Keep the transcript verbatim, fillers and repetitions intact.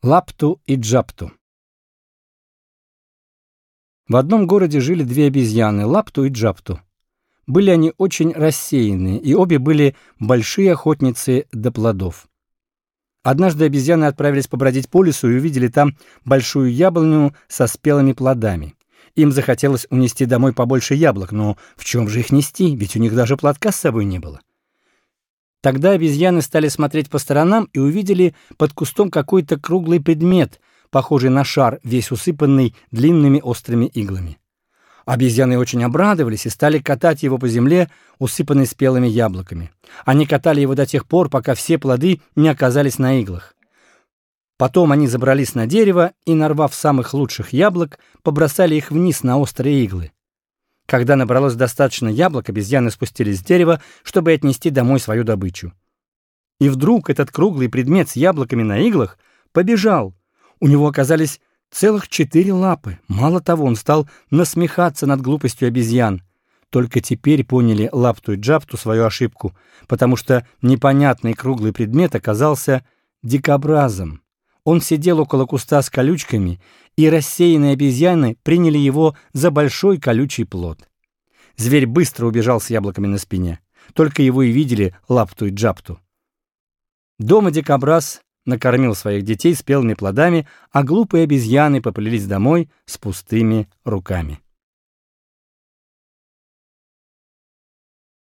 Лапту и Джапту. В одном городе жили две обезьяны, Лапту и Джапту. Были они очень рассеянные, и обе были большие охотницы до плодов. Однажды обезьяны отправились побродить по лесу и увидели там большую яблоню со спелыми плодами. Им захотелось унести домой побольше яблок, но в чем же их нести, ведь у них даже платка с собой не было. Тогда обезьяны стали смотреть по сторонам и увидели под кустом какой-то круглый предмет, похожий на шар, весь усыпанный длинными острыми иглами. Обезьяны очень обрадовались и стали катать его по земле, усыпанной спелыми яблоками. Они катали его до тех пор, пока все плоды не оказались на иглах. Потом они забрались на дерево и, нарвав самых лучших яблок, побросали их вниз на острые иглы. Когда набралось достаточно яблок, обезьяны спустились с дерева, чтобы отнести домой свою добычу. И вдруг этот круглый предмет с яблоками на иглах побежал. У него оказались целых четыре лапы. Мало того, он стал насмехаться над глупостью обезьян. Только теперь поняли Лапту и Джапту свою ошибку, потому что непонятный круглый предмет оказался дикобразом. Он сидел около куста с колючками, и рассеянные обезьяны приняли его за большой колючий плод. Зверь быстро убежал с яблоками на спине. Только его и видели Лапту и Джапту. Дома дикобраз накормил своих детей спелыми плодами, а глупые обезьяны поплелись домой с пустыми руками.